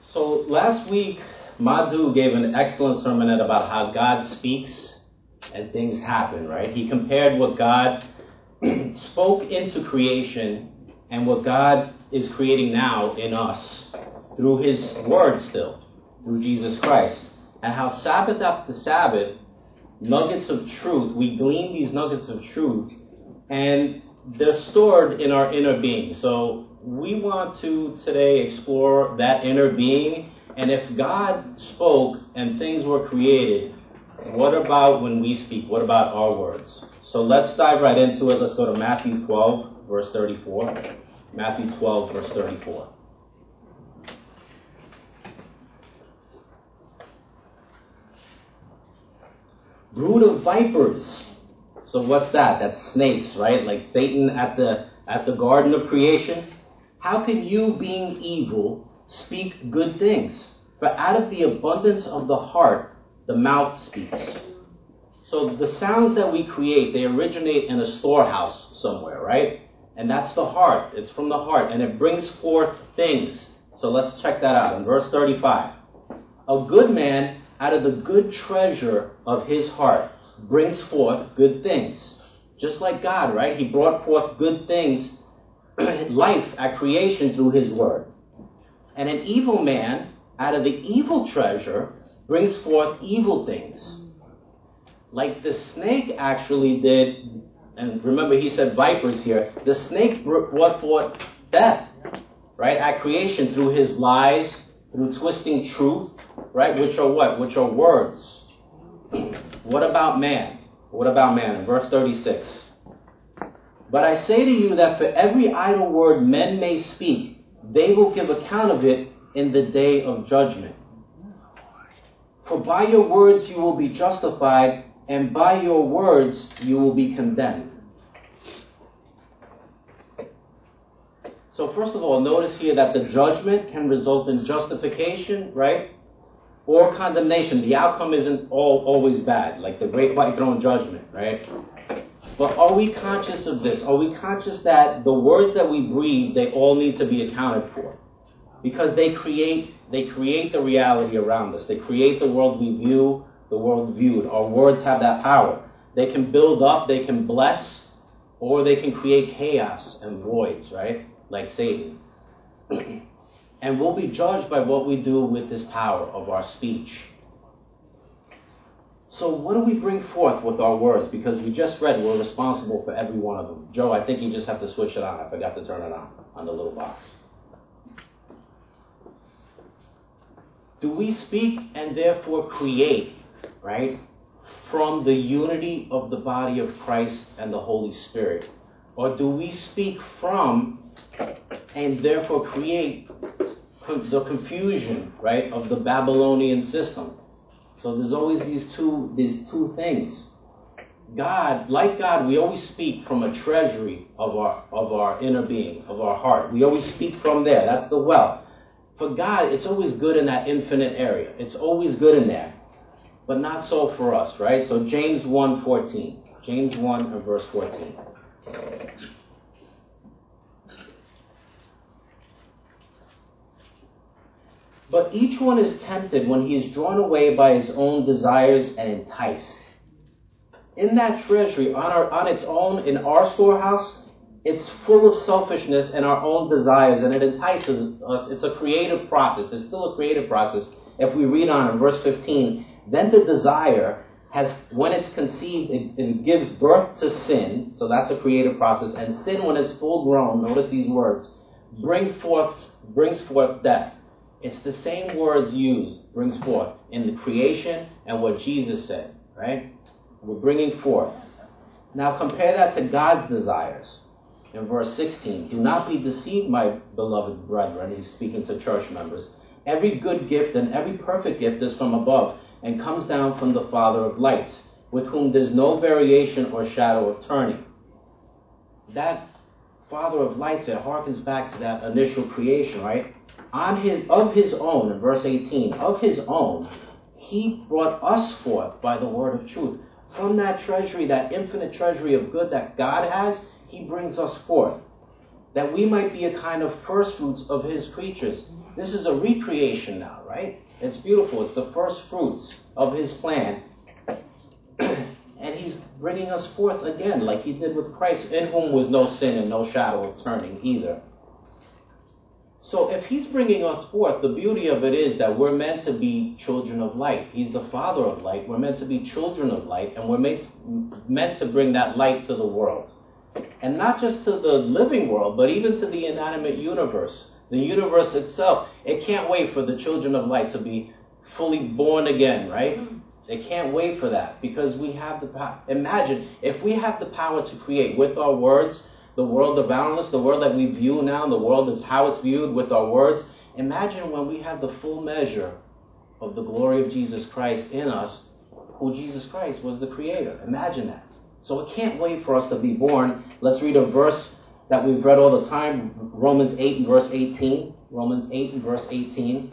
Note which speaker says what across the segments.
Speaker 1: So last week, Madhu gave an excellent sermonette about how God speaks and things happen, right? He compared what God spoke into creation and what God is creating now in us through His Word still, through Jesus Christ. And how Sabbath after Sabbath, nuggets of truth, we glean these nuggets of truth, and they're stored in our inner being. So we want to today explore that inner being, and if God spoke and things were created, what about when we speak? What about our words? So let's dive right into it. Let's go to Matthew 12, verse 34. Matthew 12, verse 34. Brood of vipers. So what's that? That's snakes, right? Like Satan at the Garden of Creation. How can you, being evil, speak good things? For out of the abundance of the heart, the mouth speaks. So the sounds that we create, they originate in a storehouse somewhere, right? And that's the heart. It's from the heart, and it brings forth things. So let's check that out in verse 35. A good man out of the good treasure of his heart brings forth good things. Just like God, right? He brought forth good things, life at creation through His Word. And an evil man out of the evil treasure brings forth evil things. Like the snake actually did, and remember he said vipers here, the snake brought forth death, right? At creation through his lies, through twisting truth, right? Which are what? Which are words. What about man? What about man? In verse 36. But I say to you that for every idle word men may speak, they will give account of it in the day of judgment. For by your words you will be justified, and by your words you will be condemned. So first of all, notice here that the judgment can result in justification, right? Or condemnation. The outcome isn't always bad, like the great white throne judgment, right? But are we conscious of this? Are we conscious that the words that we breathe, they all need to be accounted for? Because they create the reality around us. They create the world we view, the world viewed. Our words have that power. They can build up, they can bless, or they can create chaos and voids, right? Like Satan. And we'll be judged by what we do with this power of our speech. So what do we bring forth with our words? Because we just read we're responsible for every one of them. Joe, I think you just have to switch it on. I forgot to turn it on the little box. Do we speak and therefore create, right, from the unity of the body of Christ and the Holy Spirit? Or do we speak from and therefore create the confusion, right, of the Babylonian system? So there's always these two things. God, like God, we always speak from a treasury of our inner being, of our heart. We always speak from there. That's the well. For God, it's always good in that infinite area. It's always good in there. But not so for us, right? So James 1:14. James 1 and verse 14. But each one is tempted when he is drawn away by his own desires and enticed. In that treasury, on its own, in our storehouse, it's full of selfishness and our own desires, and it entices us. It's a creative process. It's still a creative process. If we read on in verse 15, then the desire when it's conceived, it gives birth to sin. So that's a creative process. And sin, when it's full grown, notice these words, brings forth death. It's the same words used, brings forth, in the creation and what Jesus said, right? We're bringing forth. Now compare that to God's desires. In verse 16, do not be deceived, my beloved brethren. He's speaking to church members. Every good gift and every perfect gift is from above and comes down from the Father of lights, with whom there's no variation or shadow of turning. That Father of lights, it harkens back to that initial creation, right? Of his own, in verse 18, of his own, he brought us forth by the word of truth. From that treasury, that infinite treasury of good that God has, he brings us forth, that we might be a kind of first fruits of his creatures. This is a recreation now, right? It's beautiful. It's the first fruits of his plan. And he's bringing us forth again, like he did with Christ, in whom was no sin and no shadow of turning either. So if he's bringing us forth, the beauty of it is that we're meant to be children of light. He's the Father of light. We're meant to be children of light, and we're meant to bring that light to the world. And not just to the living world, but even to the inanimate universe. The universe itself, it can't wait for the children of light to be fully born again, right? They can't wait for that because we have the power. Imagine if we have the power to create with our words, the world around us, the world that we view now, the world is how it's viewed with our words. Imagine when we have the full measure of the glory of Jesus Christ in us, who Jesus Christ was the creator. Imagine that. So it can't wait for us to be born. Let's read a verse that we've read all the time, Romans 8 and verse 18. Romans 8 and verse 18.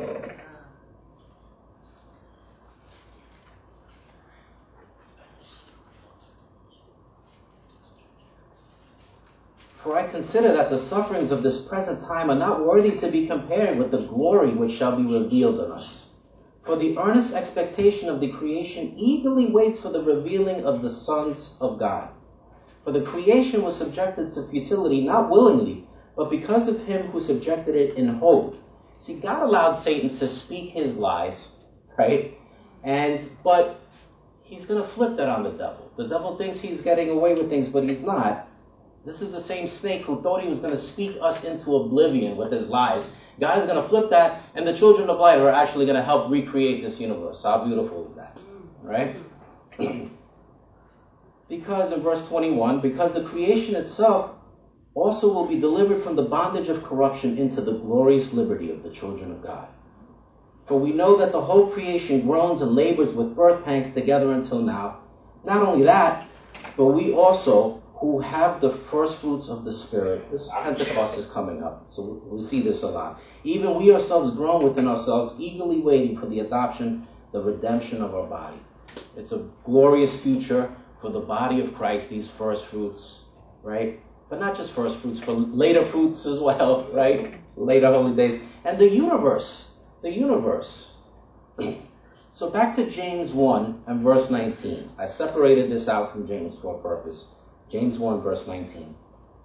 Speaker 1: For I consider that the sufferings of this present time are not worthy to be compared with the glory which shall be revealed in us. For the earnest expectation of the creation eagerly waits for the revealing of the sons of God. For the creation was subjected to futility, not willingly, but because of him who subjected it in hope. See, God allowed Satan to speak his lies, right? But he's going to flip that on the devil. The devil thinks he's getting away with things, but he's not. This is the same snake who thought he was going to speak us into oblivion with his lies. God is going to flip that, and the children of light are actually going to help recreate this universe. How beautiful is that? Right? Because in verse 21, because the creation itself also will be delivered from the bondage of corruption into the glorious liberty of the children of God. For we know that the whole creation groans and labors with birth pangs together until now. Not only that, but we also, who have the first fruits of the Spirit. This Pentecost is coming up, so we see this a lot. Even we ourselves groan within ourselves, eagerly waiting for the adoption, the redemption of our body. It's a glorious future for the body of Christ, these first fruits, right? But not just first fruits, for later fruits as well, right? Later holy days. And the universe. So back to James 1 and verse 19. I separated this out from James for a purpose. James 1 verse 19.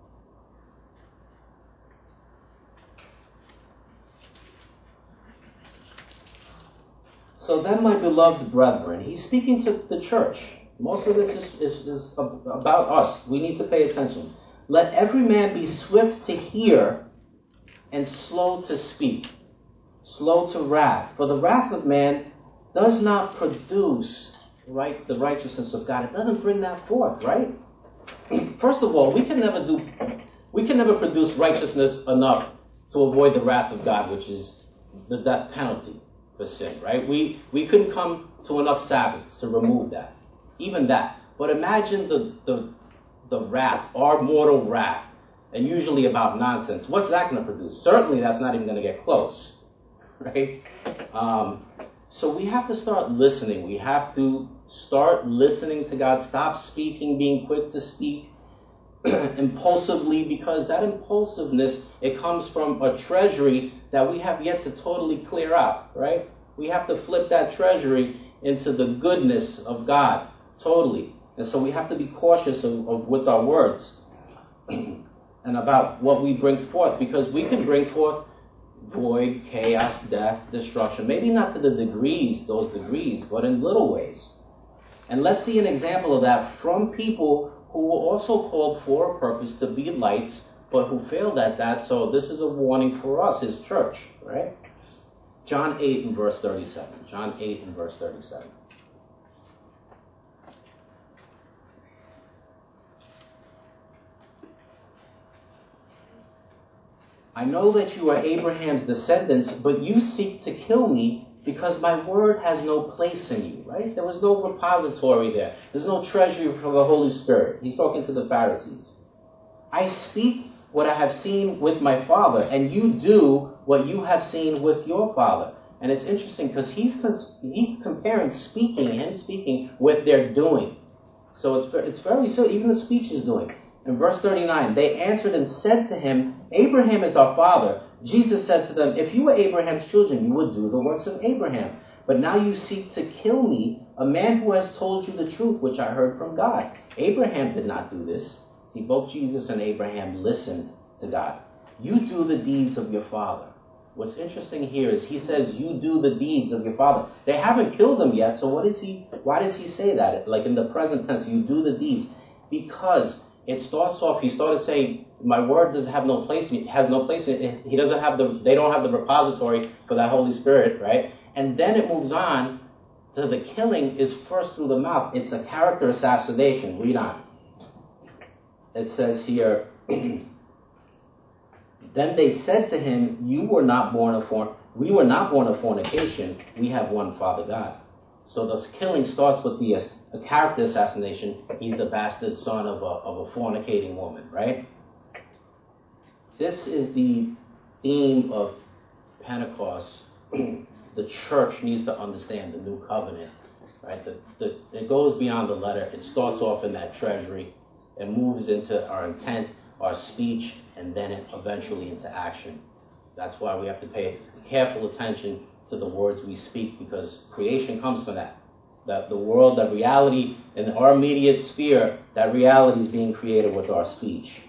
Speaker 1: So then, my beloved brethren, he's speaking to the church. Most of this is about us. We need to pay attention. Let every man be swift to hear and slow to speak, slow to wrath. For the wrath of man does not produce the righteousness of God. It doesn't bring that forth, right? First of all, we can never produce righteousness enough to avoid the wrath of God, which is the death penalty for sin, right? We couldn't come to enough Sabbaths to remove that, even that. But imagine the wrath, our mortal wrath, and usually about nonsense. What's that going to produce? Certainly, that's not even going to get close, right? So we have to start listening. We have to start listening to God. Stop speaking, being quick to speak impulsively, because that impulsiveness, it comes from a treasury that we have yet to totally clear out, right? We have to flip that treasury into the goodness of God, totally. And so we have to be cautious with our words and about what we bring forth, because we can bring forth void, chaos, death, destruction. Maybe not to those degrees, but in little ways. And let's see an example of that from people who were also called for a purpose to be lights, but who failed at that. So this is a warning for us, his church, right? John 8 and verse 37. John 8 and verse 37. I know that you are Abraham's descendants, but you seek to kill me because my word has no place in you, right? There was no repository there. There's no treasury for the Holy Spirit. He's talking to the Pharisees. I speak what I have seen with my Father, and you do what you have seen with your father. And it's interesting because he's comparing him speaking with their doing. So it's very silly. Even the speech is doing. In verse 39, they answered and said to him, Abraham is our father. Jesus said to them, if you were Abraham's children, you would do the works of Abraham. But now you seek to kill me, a man who has told you the truth, which I heard from God. Abraham did not do this. See, both Jesus and Abraham listened to God. You do the deeds of your father. What's interesting here is he says, you do the deeds of your father. They haven't killed him yet, so why does he say that? Like in the present tense, you do the deeds. Because it starts off, he started saying, my word doesn't have no place, has no place. He doesn't have they don't have the repository for that Holy Spirit, right? And then it moves on to the killing is first through the mouth. It's a character assassination. Read on. It says here, then they said to him, we were not born of fornication. We have one Father God. So the killing starts with a character assassination. He's the bastard son of a fornicating woman, right? This is the theme of Pentecost. The church needs to understand the new covenant, right? It goes beyond the letter. It starts off in that treasury. It moves into our intent, our speech, and then it eventually into action. That's why we have to pay careful attention to the words we speak, because creation comes from that. That the world, that reality in our immediate sphere, that reality is being created with our speech.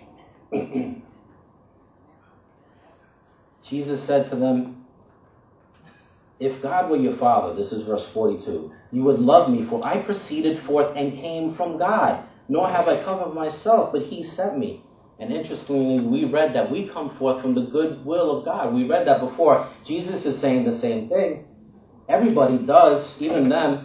Speaker 1: Jesus said to them, if God were your father, this is verse 42, you would love me, for I proceeded forth and came from God. Nor have I come of myself, but he sent me. And interestingly, we read that we come forth from the good will of God. We read that before. Jesus is saying the same thing. Everybody does, even them.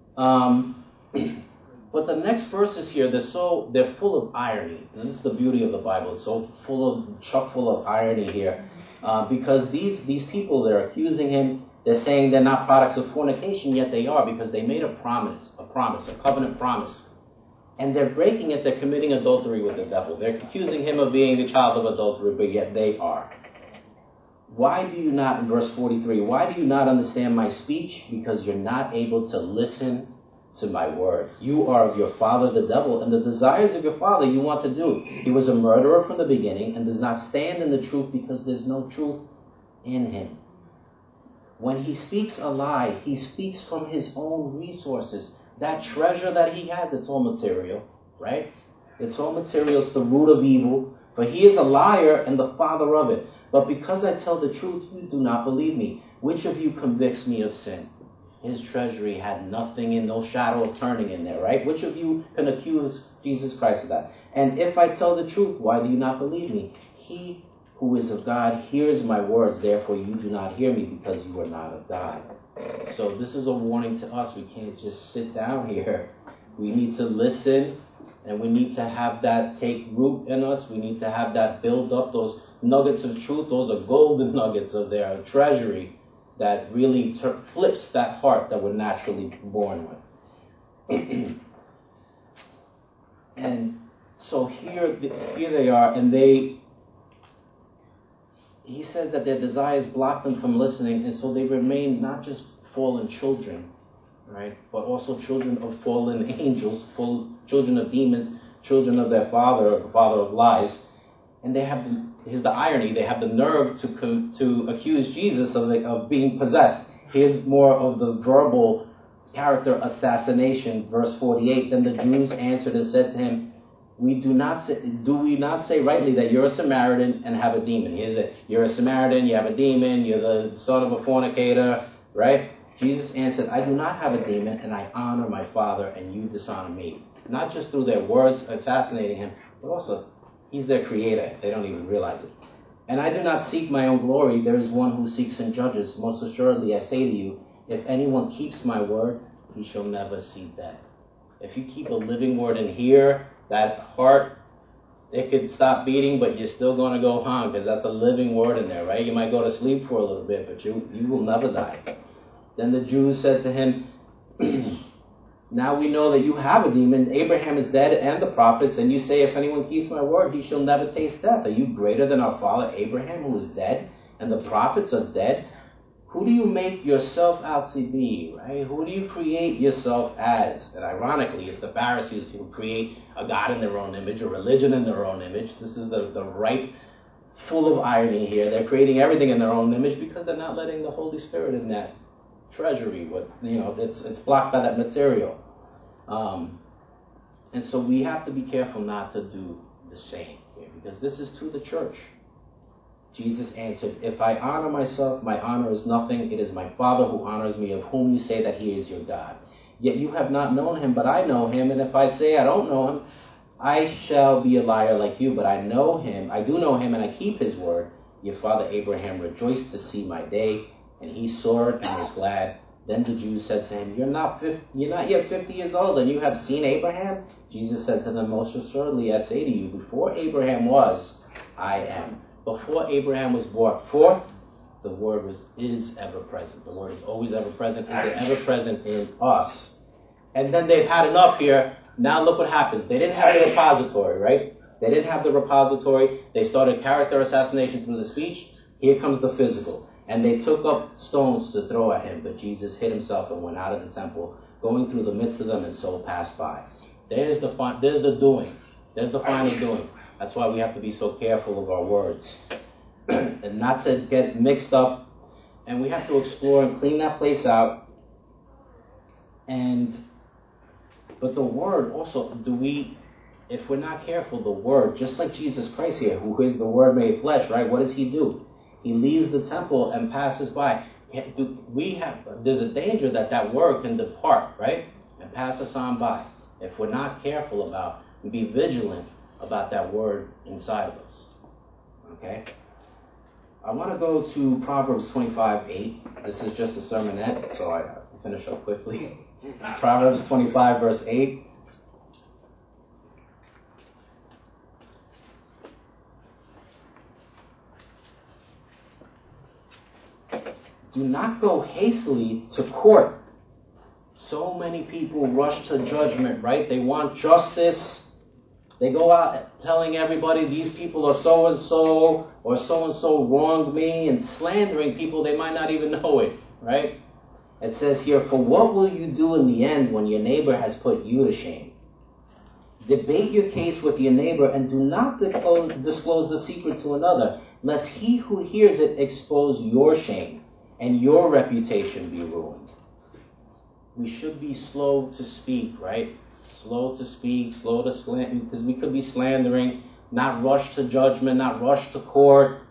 Speaker 1: But the next verses here, they're full of irony. And this is the beauty of the Bible. It's so chock full of irony here. Because these people, they're accusing him. They're saying they're not products of fornication, yet they are, because they made a covenant promise. And they're breaking it, they're committing adultery with the devil. They're accusing him of being a child of adultery, but yet they are. Why do you not, in verse 43, why do you not understand my speech? Because you're not able to listen to my word. You are of your father the devil, and the desires of your father you want to do. He was a murderer from the beginning, and does not stand in the truth, because there's no truth in him. When he speaks a lie, he speaks from his own resources. That treasure that he has, it's all material, right? It's all material. It's the root of evil. For he is a liar and the father of it. But because I tell the truth, you do not believe me. Which of you convicts me of sin? His treasury had nothing in, no shadow of turning in there, right? Which of you can accuse Jesus Christ of that? And if I tell the truth, why do you not believe me? He who is of God hears my words. Therefore you do not hear me, because you are not of God. So this is a warning to us. We can't just sit down here. We need to listen, and we need to have that take root in us. We need to have that build up, those nuggets of truth. Those are golden nuggets of their treasury that really flips that heart that we're naturally born with. And so here they are, and he says that their desires block them from listening, and so they remain not just fallen children, right, but also children of fallen angels, children of demons, children of their father, the father of lies. And they have here's the irony, they have the nerve to accuse Jesus of being possessed. Here's more of the verbal character assassination, verse 48. Then the Jews answered and said to him, do we not say rightly that you're a Samaritan and have a demon? You're a Samaritan, you have a demon, you're the son of a fornicator, right? Jesus answered, I do not have a demon, and I honor my Father, and you dishonor me. Not just through their words assassinating him, but also he's their creator. They don't even realize it. And I do not seek my own glory. There is one who seeks and judges. Most assuredly I say to you, if anyone keeps my word, he shall never see death. If you keep a living word in here, that heart, it could stop beating, but you're still going to go home, because that's a living word in there, right? You might go to sleep for a little bit, but you will never die. Then the Jews said to him, now we know that you have a demon. Abraham is dead and the prophets, and you say, if anyone keeps my word, he shall never taste death. Are you greater than our father Abraham, who is dead, and the prophets are dead? Who do you make yourself out to be, right? Who do you create yourself as? And ironically, it's the Pharisees who create a God in their own image, a religion in their own image. This is the ripe full of irony here. They're creating everything in their own image because they're not letting the Holy Spirit in that treasury. It's blocked by that material. And so we have to be careful not to do the same here, because this is to the church. Jesus answered, "If I honor myself, my honor is nothing. It is my Father who honors me, of whom you say that he is your God. Yet you have not known him, but I know him. And if I say I don't know him, I shall be a liar like you. But I know him, I do know him, and I keep his word. Your father Abraham rejoiced to see my day, and he saw it and was glad." Then the Jews said to him, You're not yet 50 years old, and you have seen Abraham? Jesus said to them, Most assuredly I say to you, before Abraham was, I am. Before Abraham was brought forth, the Word is ever present. The Word is always ever present. Is ever present in us. And then they've had enough here. Now look what happens. They didn't have the repository, right? They didn't have the repository. They started character assassination through the speech. Here comes the physical. And they took up stones to throw at him, but Jesus hid himself and went out of the temple, going through the midst of them, and so passed by. There's the doing. There's the final doing. That's why we have to be so careful of our words and not to get mixed up. And we have to explore and clean that place out. But the word also, if we're not careful, the word, just like Jesus Christ here, who is the Word made flesh, right? What does he do? He leaves the temple and passes by. There's a danger that word can depart, right? And pass us on by. If we're not careful and be vigilant about that word inside of us. Okay? I want to go to Proverbs 25:8. This is just a sermonette, so I finish up quickly. Proverbs 25, verse 8. Do not go hastily to court. So many people rush to judgment, right? They want justice. They go out telling everybody these people are so-and-so, or so-and-so wronged me, and slandering people they might not even know it, right? It says here, for what will you do in the end when your neighbor has put you to shame? Debate your case with your neighbor, and do not disclose the secret to another, lest he who hears it expose your shame and your reputation be ruined. We should be slow to speak, right? Slow to speak, slow to slander, because we could be slandering, not rush to judgment, not rush to court.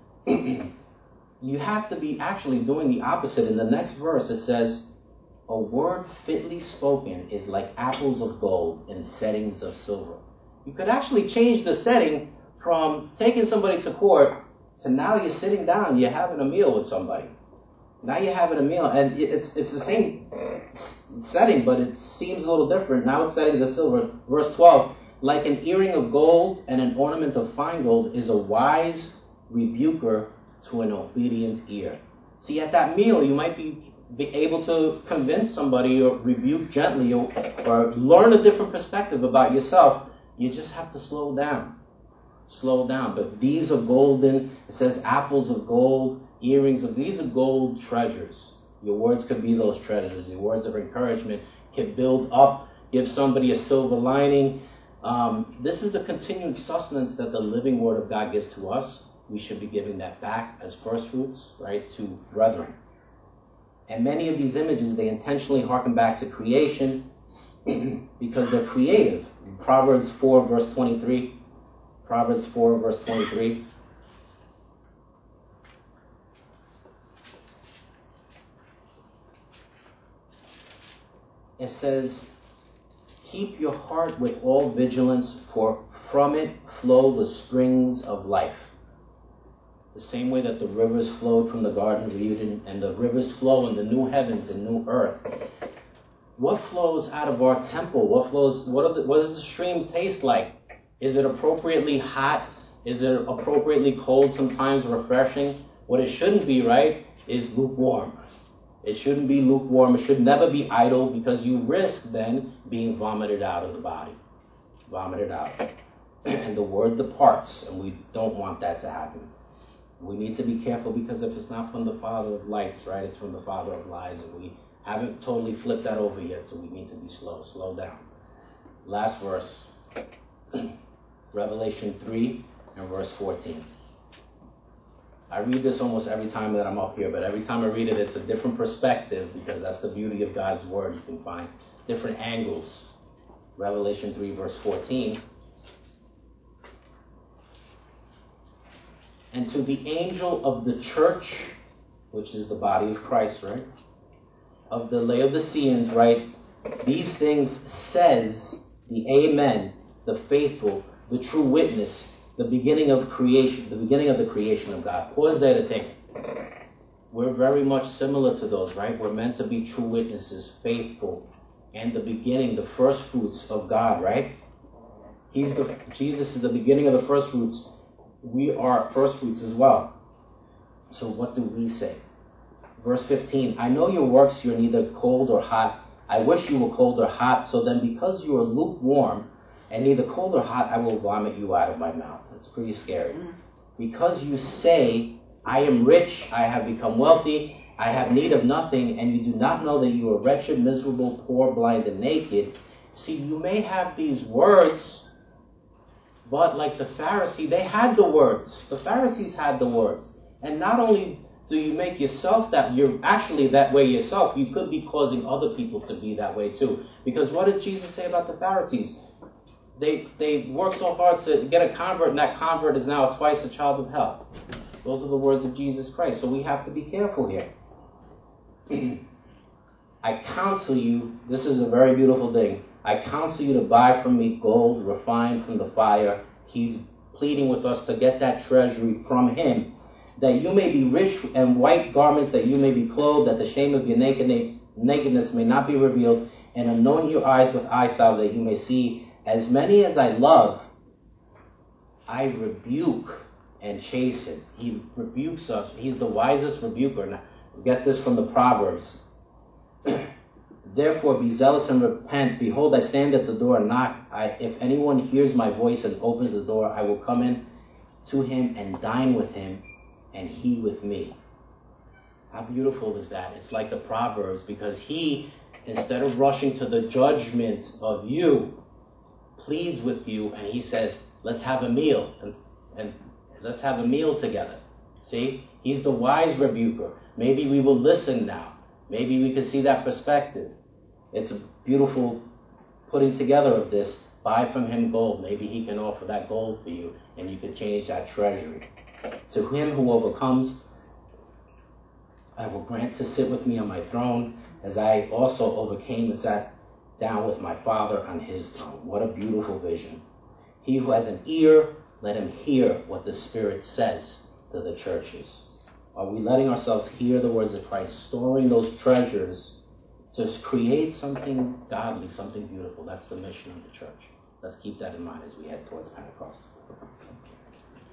Speaker 1: You have to be actually doing the opposite. In the next verse it says, a word fitly spoken is like apples of gold in settings of silver. You could actually change the setting from taking somebody to court to now you're sitting down, you're having a meal with somebody. Now you're having a meal, and it's the same setting, but it seems a little different. Now it's settings of silver. Verse 12, like an earring of gold and an ornament of fine gold is a wise rebuker to an obedient ear. See, at that meal, you might be able to convince somebody or rebuke gently or learn a different perspective about yourself. You just have to slow down. Slow down. But these are golden. It says apples of gold. These are gold treasures. Your words could be those treasures. Your words of encouragement can build up, give somebody a silver lining. This is the continued sustenance that the living Word of God gives to us. We should be giving that back as first fruits, right, to brethren. And many of these images, they intentionally harken back to creation because they're creative. Proverbs 4, verse 23. Proverbs 4, verse 23. It says, keep your heart with all vigilance, for from it flow the springs of life. The same way that the rivers flowed from the Garden of Eden, and the rivers flow in the new heavens and new earth. What flows out of our temple? What does the stream taste like? Is it appropriately hot? Is it appropriately cold, sometimes refreshing? What it shouldn't be, right, is lukewarm. It shouldn't be lukewarm. It should never be idle, because you risk then being vomited out of the body. Vomited out. And the word departs, and we don't want that to happen. We need to be careful, because if it's not from the Father of lights, right, it's from the Father of lies, and we haven't totally flipped that over yet, so we need to be slow down. Last verse, Revelation 3 and verse 14. I read this almost every time that I'm up here, but every time I read it, it's a different perspective because that's the beauty of God's Word. You can find different angles. Revelation 3, verse 14. And to the angel of the church, which is the body of Christ, right? Of the Laodiceans, right? These things says the Amen, the faithful, the true witness, the beginning of creation, the beginning of the creation of God. Pause there to think. We're very much similar to those, right? We're meant to be true witnesses, faithful, and the beginning, the first fruits of God, right? Jesus is the beginning of the first fruits. We are first fruits as well. So what do we say? Verse 15, I know your works, you're neither cold or hot. I wish you were cold or hot, so then because you are lukewarm and neither cold or hot, I will vomit you out of my mouth. That's pretty scary. Because you say, I am rich, I have become wealthy, I have need of nothing, and you do not know that you are wretched, miserable, poor, blind, and naked. See, you may have these words, but like the Pharisee, they had the words. The Pharisees had the words. And not only do you make yourself that, you're actually that way yourself, you could be causing other people to be that way too. Because what did Jesus say about the Pharisees? They work so hard to get a convert, and that convert is now twice a child of hell. Those are the words of Jesus Christ. So we have to be careful here. I counsel you, this is a very beautiful thing, I counsel you to buy from me gold refined from the fire. He's pleading with us to get that treasury from him, that you may be rich, and white garments, that you may be clothed, that the shame of your nakedness may not be revealed, and anoint your eyes with eye salve, that you may see. As many as I love, I rebuke and chasten. He rebukes us. He's the wisest rebuker. Now, get this from the Proverbs. Therefore be zealous and repent. Behold, I stand at the door and knock. If anyone hears my voice and opens the door, I will come in to him and dine with him, and he with me. How beautiful is that? It's like the Proverbs, because he, instead of rushing to the judgment of you, pleads with you, and he says, let's have a meal, and let's have a meal together. See? He's the wise rebuker. Maybe we will listen now. Maybe we can see that perspective. It's a beautiful putting together of this. Buy from him gold. Maybe he can offer that gold for you, and you can change that treasury. To him who overcomes, I will grant to sit with me on my throne, as I also overcame and sat down with my Father on his throne. What a beautiful vision. He who has an ear, let him hear what the Spirit says to the churches. Are we letting ourselves hear the words of Christ, storing those treasures to create something godly, something beautiful? That's the mission of the church. Let's keep that in mind as we head towards Pentecost.